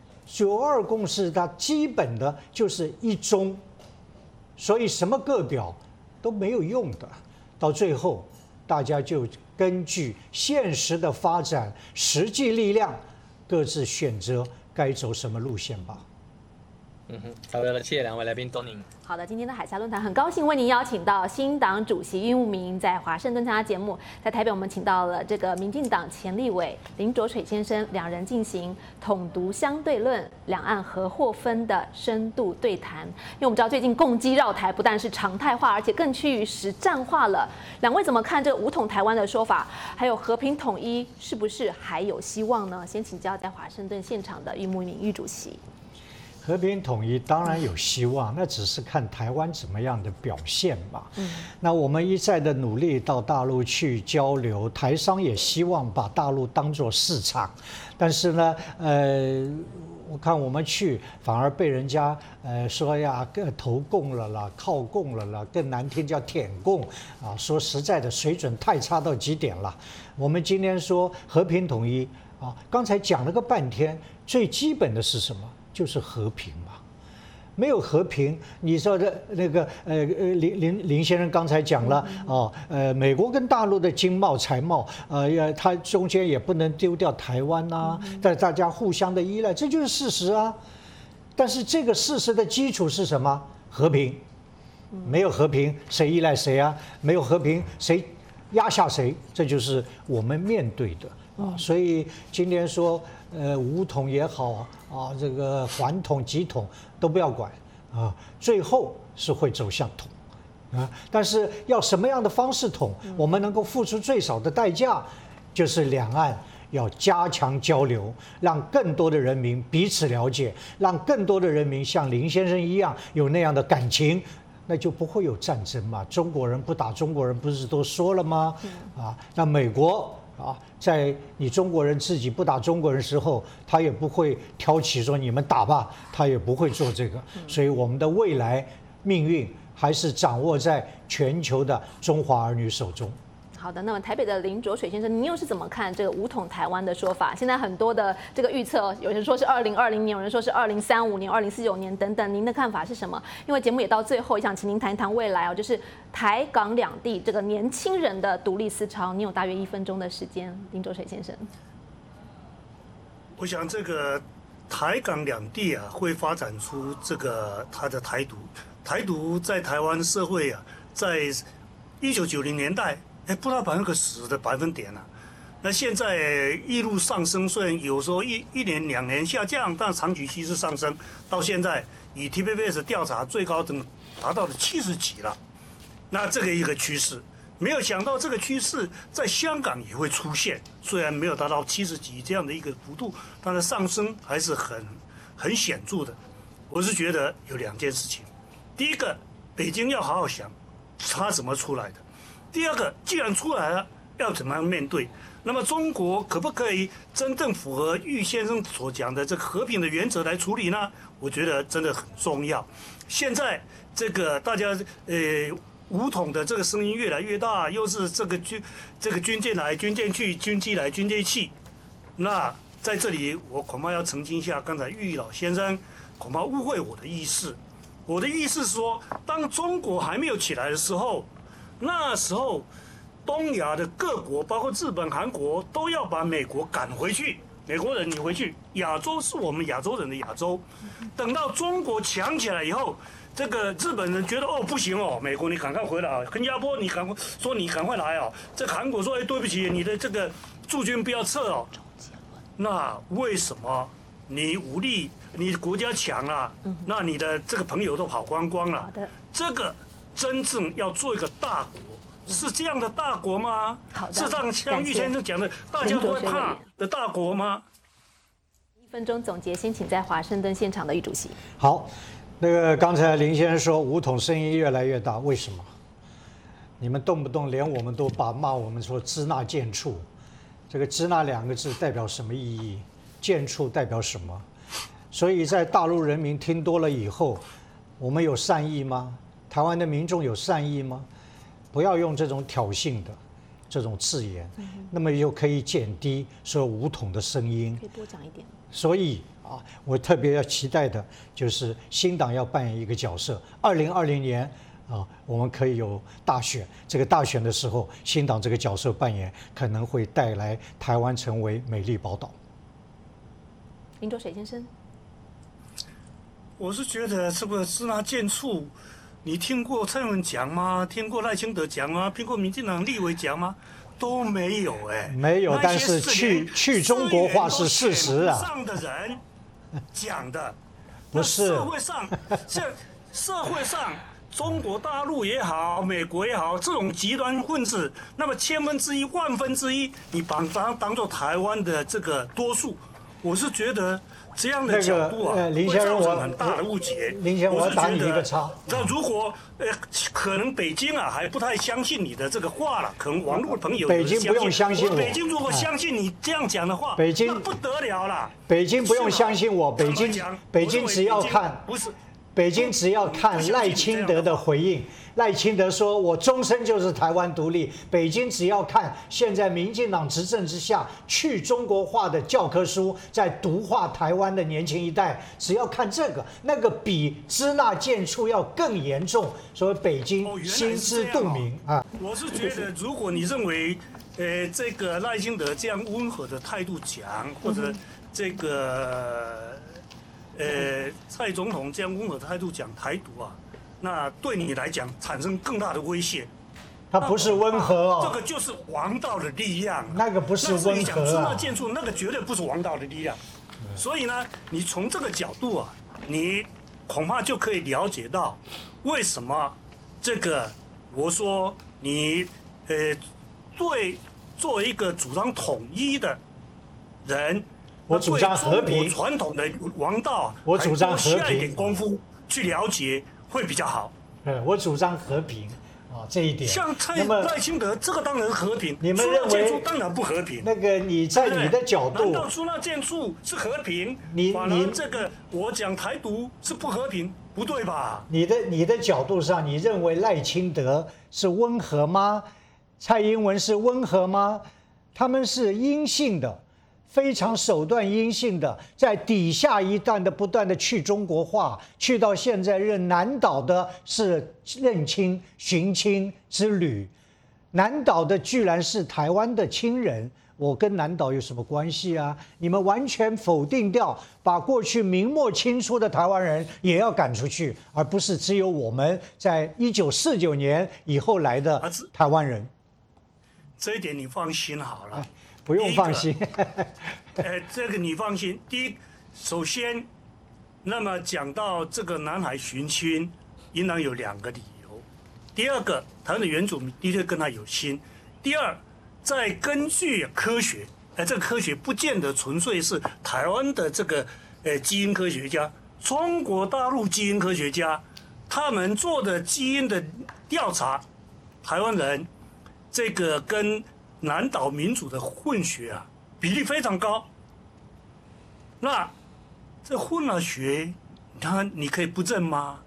，9·2共识它基本的就是一中，所以什么个表都没有用的，到最后大家就根据现实的发展、实际力量，各自选择该走什么路线吧。 好的，谢谢两位来宾，东宁。 好的，今天的海峡论坛很高兴为您邀请到新党主席郁慕明在华盛顿参加节目，在台北我们请到了这个民进党前立委林濁水先生，两人进行统独相对论、两岸合或分的深度对谈。因为我们知道最近共机绕台不但是常态化，而且更趋于实战化了。两位怎么看这个武统台湾的说法？还有和平统一是不是还有希望呢？先请教在华盛顿现场的郁慕明郁主席。 和平统一当然有希望，那只是看台湾怎么样的表现吧。那我们一再的努力到大陆去交流，台商也希望把大陆当作市场，但是呢，我看我们去反而被人家说呀投共了啦，靠共了啦，更难听叫舔共啊，说实在的水准太差到极点了。我们今天说和平统一啊，刚才讲了个半天，最基本的是什么？就是和平嘛，没有和平，你说的那个林先生刚才讲了哦，美国跟大陆的经贸财贸，它中间也不能丢掉台湾呐，但大家互相的依赖，这就是事实啊。但是这个事实的基础是什么？和平，没有和平，谁依赖谁啊？没有和平，谁压下谁？这就是我们面对的啊。所以今天说。武统也好啊，这个缓统、急统都不要管啊，最后是会走向统啊。但是要什么样的方式统，我们能够付出最少的代价，就是两岸要加强交流，让更多的人民彼此了解，让更多的人民像林先生一样有那样的感情。那就不会有战争嘛。中国人不打中国人，不是都说了吗？啊，那美国。在你中国人自己不打中国人的时候，他也不会挑起说你们打吧，他也不会做这个。所以我们的未来命运还是掌握在全球的中华儿女手中。 好的，那么台北的林浊水先生，您又是怎么看这个武统台湾的说法？现在很多的这个预测，有人说是2020年，有人说是2035年、2049年等等，您的看法是什么？因为节目也到最后，也想请您谈一谈未来哦，就是台港两地这个年轻人的独立思潮。你有大约1分钟的时间，林浊水先生。 我想这个台港两地啊，会发展出这个它的台独。台独在台湾社会啊，在1990年代。不到10%的百分点啊，那现在一路上升，虽然有时候一年2年下降，但长期趋势上升，到现在以 TPS 调查最高等达到了70几了。那这个一个趋势，没有想到这个趋势在香港也会出现，虽然没有达到70几这样的一个幅度，但是上升还是很显著的。我是觉得有2件事情，第一个，北京要好好想，它怎么出来的。第二个，既然出来了，要怎么样面对？那么中国可不可以真正符合郁先生所讲的这个和平的原则来处理呢？我觉得真的很重要。现在这个大家武统的这个声音越来越大，又是这个军舰来军舰去，军机来军机去，那在这里我恐怕要澄清一下，刚才郁老先生恐怕误会我的意思。我的意思是说，当中国还没有起来的时候。那时候，东亚的各国，包括日本、韩国，都要把美国赶回去。美国人，你回去，亚洲是我们亚洲人的亚洲。等到中国强起来以后，这个日本人觉得不行哦，美国你赶快回来啊，新加坡你赶快来啊。这韩国说对不起，你的这个驻军不要撤哦。那为什么你武力，你国家强了，那你的这个朋友都跑光光了？这个。真正要做一个大国， 是这样的大国吗？ 好的， 是像玉先生讲的，大家都会怕的大国吗 ？1分钟总结，先请在华盛顿现场的玉主席。 好，那个刚才林先生说武统声音越来越大，为什么？你们动不动连我们都骂我们说支那贱畜，这个支那2个字代表什么意义？贱畜代表什么？所以在大陆人民听多了以后，我们有善意吗？台湾的民众有善意吗？不要用这种挑衅的这种字眼，那么又可以减低说武统的声音。 可以多讲一点。 所以啊，我特别要期待的就是新党要扮演一个角色。2020年。我们可以有大选，这个大选的时候，新党这个角色扮演可能会带来台湾成为美丽宝岛。 林卓水先生， 我是觉得这个支那贱畜，你听过蔡英文讲吗？听过赖清德讲吗？听过民进党立委讲吗？都没有没有，但是去中国化是事实啊。 上的人讲的， 不是社会上。中国大陆也好，美国也好，这种极端分子，那么1/1000、1/1000，你当做台湾的这个多数，我是觉得这样的角度啊， 林先生， 会造成很大的误解。 林先生，我打你一个叉。 那如果可能北京啊还不太相信你的这个话了，可能网络朋友北京不用相信我。 北京如果相信你这样讲的话， 北京那不得了了。 北京不用相信我，北京只要看不是。 北京只要看赖清德的回应，赖清德说：“我终身就是台湾独立。”北京只要看现在民进党执政之下去中国化的教科书，在毒化台湾的年轻一代，只要看这个，那个比支那贱畜要更严重。所以北京心知肚明啊。 我是觉得，如果你认为，这个赖清德这样温和的态度讲，或者这个。蔡总统这样温和的态度讲台独啊，那对你来讲产生更大的威胁。 他不是温和哦， 这个就是王道的力量。 那个不是温和支那建筑那个绝对不是王道的力量。所以呢，你从这个角度啊，你恐怕就可以了解到为什么这个我说你作为一个主张统一的人。 我主张和平， 传统的王道， 我主张和平， 下一点功夫去了解会比较好。 我主张和平啊，这一点。 像赖清德这个当然和平， 你们认为当然不和平。 那个你在你的角度， 难道支那建筑是和平？反而这个我讲台独是不和平，不对吧？ 你的角度上，你认为赖清德是温和吗？蔡英文是温和吗？他们是阴性的。非常手段阴性的，在底下一段的不断的去中国化，去到现在南岛的是认亲寻亲之旅，南岛的居然是台湾的亲人，我跟南岛有什么关系啊？你们完全否定掉，把过去明末清初的台湾人也要赶出去，而不是只有我们在1949年以后来的台湾人。 这一点你放心好了。 不用放心， 这个你放心。第一，首先，那么讲到这个南海寻亲，应当有2个理由。第二个，台湾的原住民的确跟他有心。第二，再根据科学，这个科学不见得纯粹是台湾的这个基因科学家，中国大陆基因科学家他们做的基因的调查，台湾人这个跟南岛民主的混血啊，比例非常高。那这混了血，你可以不认吗？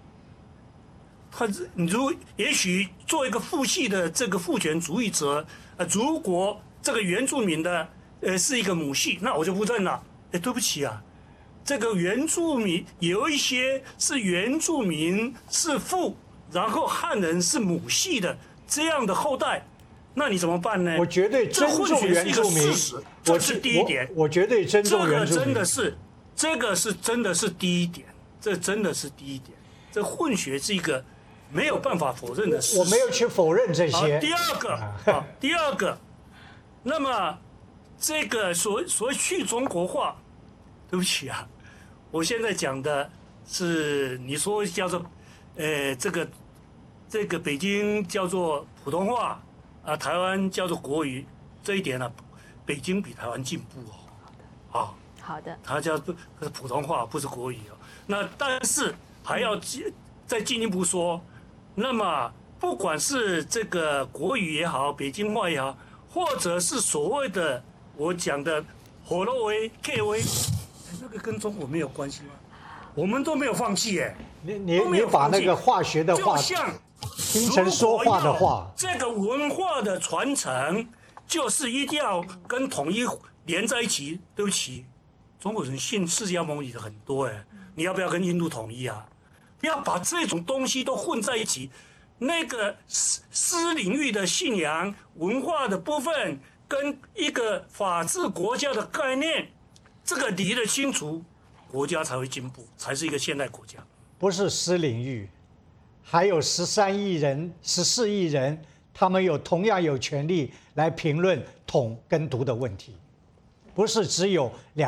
也许做一个父系的这个父权主义者，如果这个原住民的是一个母系，那我就不认了。对不起啊，这个原住民有一些是原住民是父，然后汉人是母系的这样的后代。那你怎么办呢？ 我绝对尊重原住民， 这是第一点。 我绝对尊重原住民。 这个真的是第一点，这真的是第一点。这混血是一个没有办法否认的事实。 我没有去否认这些。 第二个，那么这个所谓去中国化，对不起啊，我现在讲的是你说叫做这个北京叫做普通话。 台湾叫做国语这一点呢，北京比台湾进步哦。 好的， 它叫普通话，不是国语哦。那但是还要再进一步说，那么不管是这个国语也好，北京话也好，或者是所谓的我讲的火罗维、K 维，那个跟中国没有关系吗？我们都没有放弃耶。 你把那个化学的话就像听成说话的话， 这个文化的传承就是一定要跟统一连在一起。对不起，中国人信释迦牟尼的很多哎，你要不要跟印度统一啊？不要把这种东西都混在一起。那个私领域的信仰文化的部分，跟一个法治国家的概念，这个理得清楚，国家才会进步，才是一个现代国家。 不是私领域，还有13亿人、14亿人，他们同样有权利来评论统跟独的问题，不是只有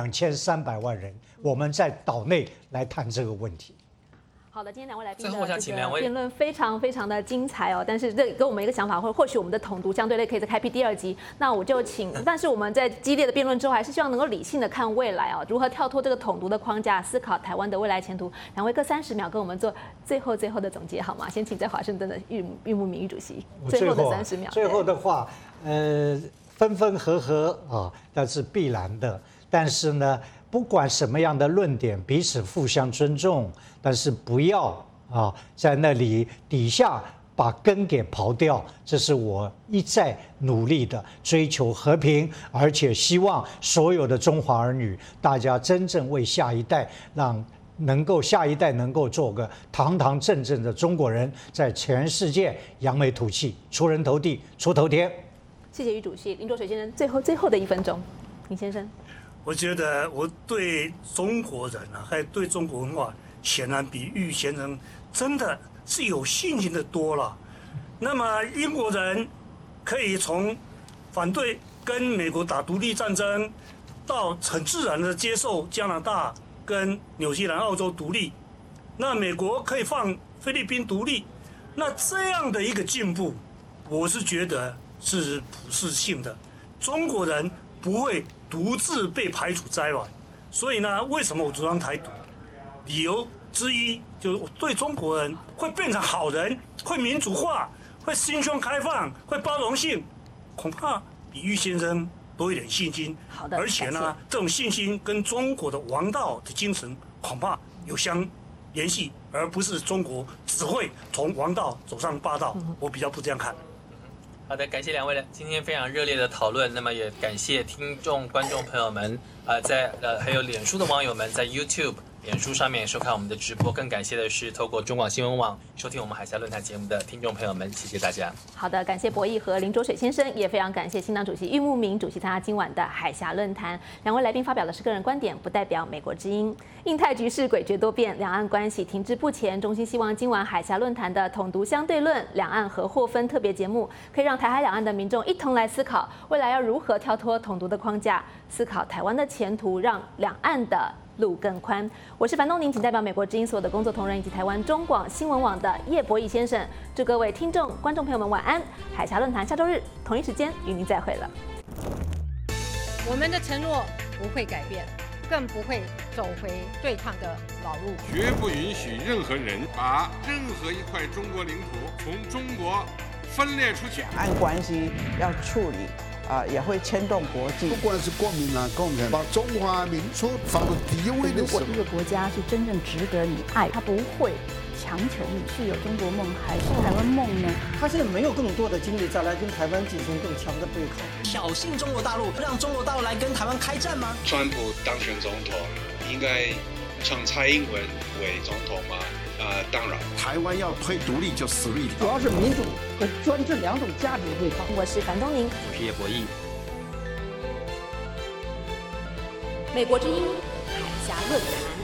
2300万人，我们在岛内来谈这个问题。 好的，今天两位来宾的最后我想请两位辩论非常非常的精彩哦。但是这给我们一个想法，或许我们的统独相对类可以再开辟第2集。那我就请，但是我们在激烈的辩论之后，还是希望能够理性的看未来哦，如何跳脱这个统独的框架，思考台湾的未来前途。两位各30秒跟我们做最后的总结好吗？先请在华盛顿的郁慕明郁主席，最后的30秒。 最后的话，分分合合啊，那是必然的。但是呢，不管什么样的论点，彼此互相尊重，但是不要在那里底下把根给刨掉。这是我一再努力的追求和平，而且希望所有的中华儿女，大家真正为下一代，让下一代能够做个堂堂正正的中国人，在全世界扬眉吐气，出人头地，出头天。 谢谢郁主席，林卓水先生，最后的1分钟，林先生。 我觉得我对中国人还有对中国文化，显然比郁先生真的是有信心的多了。那么英国人可以从反对跟美国打独立战争，到很自然的接受加拿大跟纽西兰、澳洲独立，那美国可以放菲律宾独立，那这样的一个进步，我是觉得是普世性的，中国人不会独自被排除在外。所以呢，为什么我主张台独？理由之一就是我对中国人会变成好人，会民主化，会心胸开放，会包容性，恐怕比郁先生多一点信心。 好的， 而且呢，这种信心跟中国的王道的精神恐怕有相联系，而不是中国只会从王道走上霸道。我比较不这样看。 好的，感谢两位的今天非常热烈的讨论。那么也感谢听众、观众朋友们，还有脸书的网友们在 YouTube、脸书上面收看我们的直播。更感谢的是透过中广新闻网收听我们海峡论坛节目的听众朋友们，谢谢大家。 好的，感谢博弈和林卓水先生，也非常感谢新党主席郁慕明主席参加今晚的海峡论坛。两位来宾发表的是个人观点，不代表美国之音。印太局势诡谲多变，两岸关系停滞不前。衷心希望今晚海峡论坛的统独相对论、两岸和或分特别节目，可以让台海两岸的民众一同来思考，未来要如何跳脱统独的框架，思考台湾的前途，让两岸的路更宽。我是樊东宁，仅代表美国之音所有的工作同仁以及台湾中广新闻网的叶博弈先生，祝各位听众、观众朋友们晚安。海峡论坛下周日同一时间与您再会了。 我们的承诺不会改变，更不会走回对抗的老路， 绝不允许任何人把任何一块中国领土从中国分裂出去。 两岸关系要处理。也会牵动国际。 不管是国民党、共产党，把中华民族放到第一位的时候， 如果一个国家是真正值得你爱，他不会强求你是有中国梦还是台湾梦呢？ 他现在没有更多的精力再来跟台湾进行更强的对抗， 挑衅中国大陆，让中国大陆来跟台湾开战吗？ 川普当选总统，应该让蔡英文为总统吗？当然， 台湾要推独立就死路一条。 主要是民主和专制两种价值的对抗。 我是樊东宁， 我是叶博弈。 美国之音海峡论坛。